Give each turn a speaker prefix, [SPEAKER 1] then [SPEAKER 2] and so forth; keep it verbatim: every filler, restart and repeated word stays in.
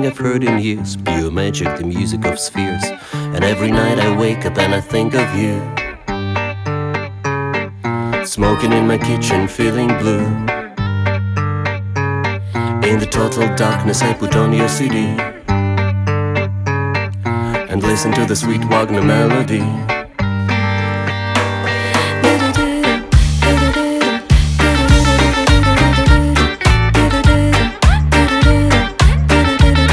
[SPEAKER 1] thing I've heard in years. Pure magic, the music of spheres. And every night I wake up and I think of you. Smoking in my kitchen, feeling blue. In the total darkness I put on your C D and listen to the sweet Wagner melody.